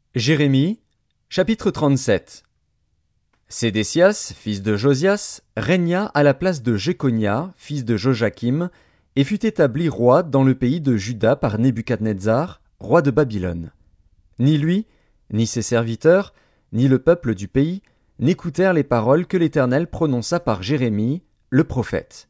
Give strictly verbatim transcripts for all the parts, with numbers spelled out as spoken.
Jérémie, chapitre trente-sept. Sédécias, fils de Josias, régna à la place de Jéconia, fils de Joachim, et fut établi roi dans le pays de Juda par Nebuchadnezzar, roi de Babylone. Ni lui, ni ses serviteurs, ni le peuple du pays, n'écoutèrent les paroles que l'Éternel prononça par Jérémie, le prophète.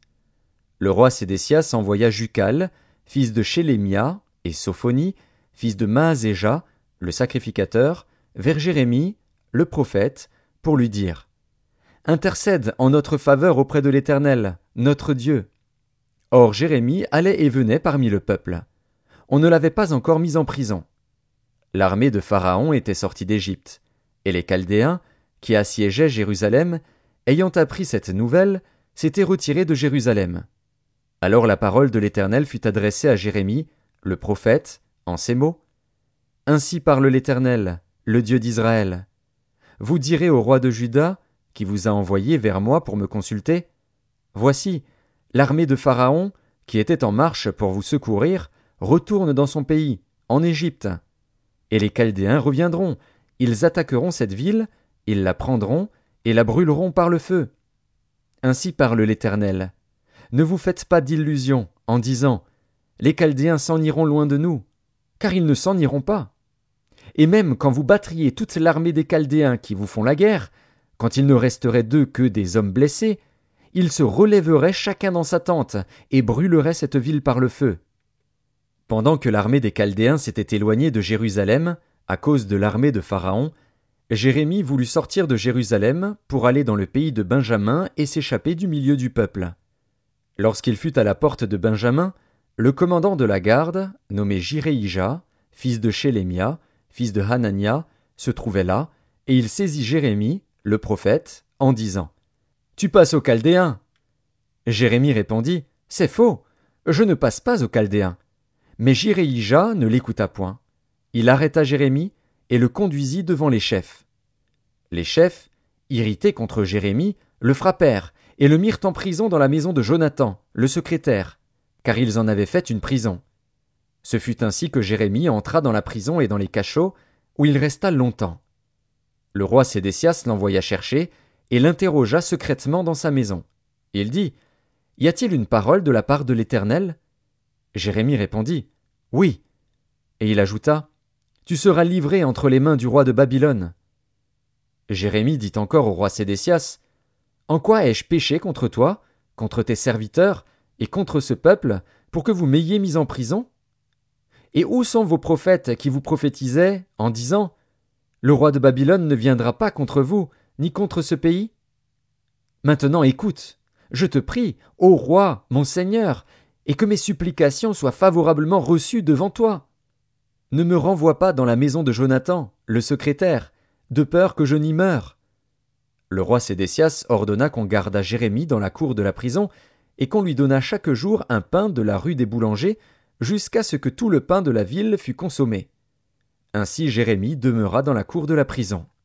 Le roi Sédécias envoya Jucal, fils de Shélémia, et Sophonie, fils de Maazéja, le sacrificateur, vers Jérémie, le prophète, pour lui dire « Intercède en notre faveur auprès de l'Éternel, notre Dieu. » Or Jérémie allait et venait parmi le peuple. On ne l'avait pas encore mis en prison. L'armée de Pharaon était sortie d'Égypte, et les Chaldéens, qui assiégeaient Jérusalem, ayant appris cette nouvelle, s'étaient retirés de Jérusalem. Alors la parole de l'Éternel fut adressée à Jérémie, le prophète, en ces mots. Ainsi parle l'Éternel, le Dieu d'Israël. Vous direz au roi de Juda, qui vous a envoyé vers moi pour me consulter, voici, l'armée de Pharaon, qui était en marche pour vous secourir, retourne dans son pays, en Égypte. Et les Chaldéens reviendront, ils attaqueront cette ville, ils la prendront et la brûleront par le feu. Ainsi parle l'Éternel. Ne vous faites pas d'illusions en disant, les Chaldéens s'en iront loin de nous, car ils ne s'en iront pas. Et même quand vous battriez toute l'armée des Chaldéens qui vous font la guerre, quand il ne resterait d'eux que des hommes blessés, ils se relèveraient chacun dans sa tente et brûleraient cette ville par le feu. Pendant que l'armée des Chaldéens s'était éloignée de Jérusalem, à cause de l'armée de Pharaon, Jérémie voulut sortir de Jérusalem pour aller dans le pays de Benjamin et s'échapper du milieu du peuple. Lorsqu'il fut à la porte de Benjamin, le commandant de la garde, nommé Jireïja, fils de Shélémia, fils de Hanania, se trouvait là, et il saisit Jérémie, le prophète, en disant « Tu passes aux Chaldéens !» Jérémie répondit « C'est faux, je ne passe pas aux Chaldéens. » Mais Jireïja ne l'écouta point. Il arrêta Jérémie et le conduisit devant les chefs. Les chefs, irrités contre Jérémie, le frappèrent et le mirent en prison dans la maison de Jonathan, le secrétaire, car ils en avaient fait une prison. Ce fut ainsi que Jérémie entra dans la prison et dans les cachots, où il resta longtemps. Le roi Sédécias l'envoya chercher et l'interrogea secrètement dans sa maison. Il dit « Y a-t-il une parole de la part de l'Éternel » Jérémie répondit « Oui. » Et il ajouta « Tu seras livré entre les mains du roi de Babylone. » Jérémie dit encore au roi Sédécias « En quoi ai-je péché contre toi, contre tes serviteurs et contre ce peuple, pour que vous m'ayez mis en prison ? Et où sont vos prophètes qui vous prophétisaient, en disant « Le roi de Babylone ne viendra pas contre vous, ni contre ce pays » Maintenant écoute, je te prie, ô roi, mon Seigneur, et que mes supplications soient favorablement reçues devant toi. Ne me renvoie pas dans la maison de Jonathan, le secrétaire, de peur que je n'y meure. Le roi Sédécias ordonna qu'on gardât Jérémie dans la cour de la prison, et qu'on lui donnât chaque jour un pain de la rue des boulangers, jusqu'à ce que tout le pain de la ville fût consommé. Ainsi Jérémie demeura dans la cour de la prison.